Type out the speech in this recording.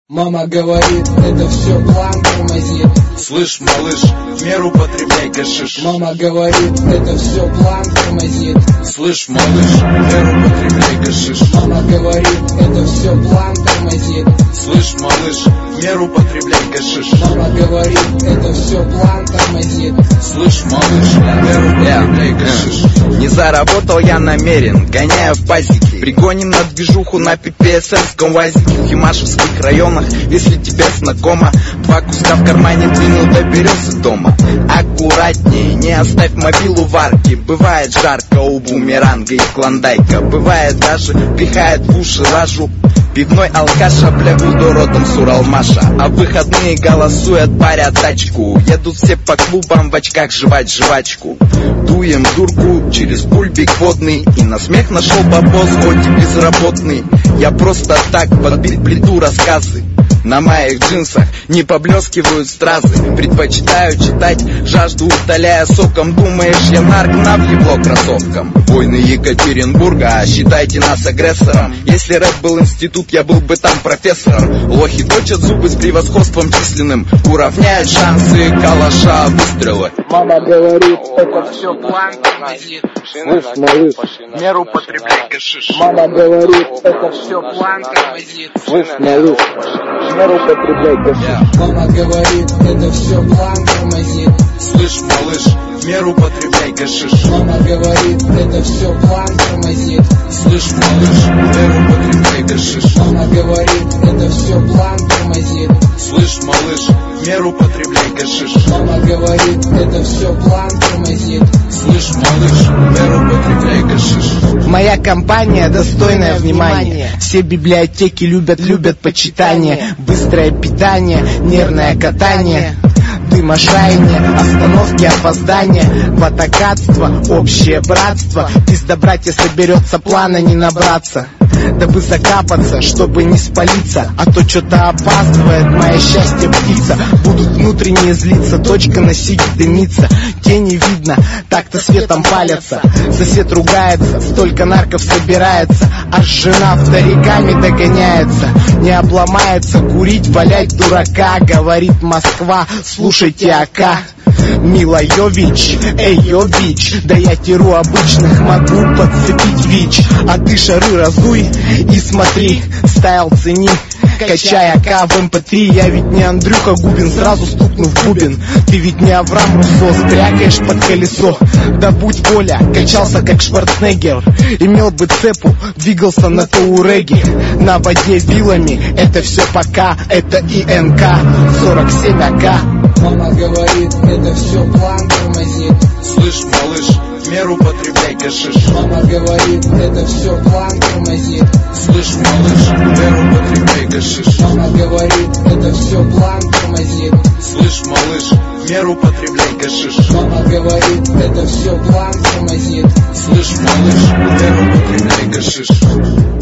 Мама говорит, это все план тормозит. Слышь, малыш, в меру потребляй гашиш. Мама говорит, это все план тормозит. Слышь, малыш, в меру потребляй гашиш. Мама говорит, это все план тормозит. Слышь, малыш, в меру потребляй гашиш. Мама говорит, это все план тормозит. Слышь, малыш, в меру потребляй гашиш. Не заработал я намерен, гоняя в пасеке. Пригоним на движуху на ППСРском УАЗике. В Химашевских районах, если тебе знакомо, 2 куска в кармане двинул, доберется дома. Аккуратнее, не оставь мобилу в арке. Бывает жарко у бумеранга и клондайка. Бывает даже пихает в уши лажу. Пивной алкаша, блягудо родом с Уралмаша. А в выходные голосуют, парят тачку. Едут все по клубам в очках жевать жвачку. Дуем дурку через пульпик водный. И на смех нашел бабос, хоть и безработный. Я просто так под бит плиту рассказы. На моих джинсах не поблескивают стразы. Предпочитаю читать, жажду утоляя соком. Думаешь, я нарк, на въебло кроссовкам. Войны Екатеринбурга, считайте нас агрессором. Если рэп был институт, я был бы там профессором. Лохи точат зубы с превосходством численным. Уравняют шансы калаша выстрелы. Мама говорит, это все план тормозит. Слышь, малыш, в меру потребляй гашиш. Мама говорит, это все план тормозит. Слышь, малыш, в меру потребляй гашиш. Мама говорит, это все план тормозит. Слышь, малыш, в меру потребляй гашиш. Мама говорит, это все план тормозит. Слышь, малыш, в меру потребляй гашиш. Мама говорит, это все план тормозит. Слышь, малыш, в меру потребляй гашиш. Мама говорит, это все план тормозит. Слышь, малыш, в меру потребляй гашиш. Моя компания достойная внимания. Все библиотеки любят почитание. Быстрое питание, нервное катание. Дым, шаяние, остановки, опоздания. Ватакатство, общее братство. Пизда, братья, соберется, плана не набраться. Дабы закапаться, чтобы не спалиться. А то что-то опаздывает, мое счастье птица. Будут внутренние злиться, точка на сиге дымится. Тени видно, так-то светом палятся. Сосед ругается, столько нарков собирается. Аж жена вториками догоняется. Не обломается, курить, валять дурака. Говорит Москва, слушайте АК. Мила Йович, эй, Йович, да я теру обычных могу подцепить ВИЧ. А ты шары разуй и смотри, стайл цени. Качай АК в МП3, я ведь не Андрюха Губин, сразу стукнув бубен. Ты ведь не Авраам Руссо, стрякаешь под колесо. Да будь воля, качался как Шварценеггер. Имел бы цепу, двигался на Тауреге. На воде вилами, это все пока, это ИНК 47 АК. Мама говорит, это все план тормозит. Слышь, малыш, в меру потребляй гашиш. Мама говорит, это все план тормозит. Слышь, малыш, в меру потребляй гашиш. Мама говорит, это все план тормозит. Слышь, малыш, в меру потребляй гашиш. Мама говорит, это все план тормозит. Слышь, малыш, в меру потребляй гашиш.